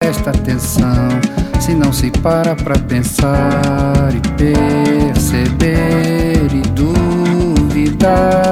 presta atenção, se não se para pra pensar e perceber e duvidar.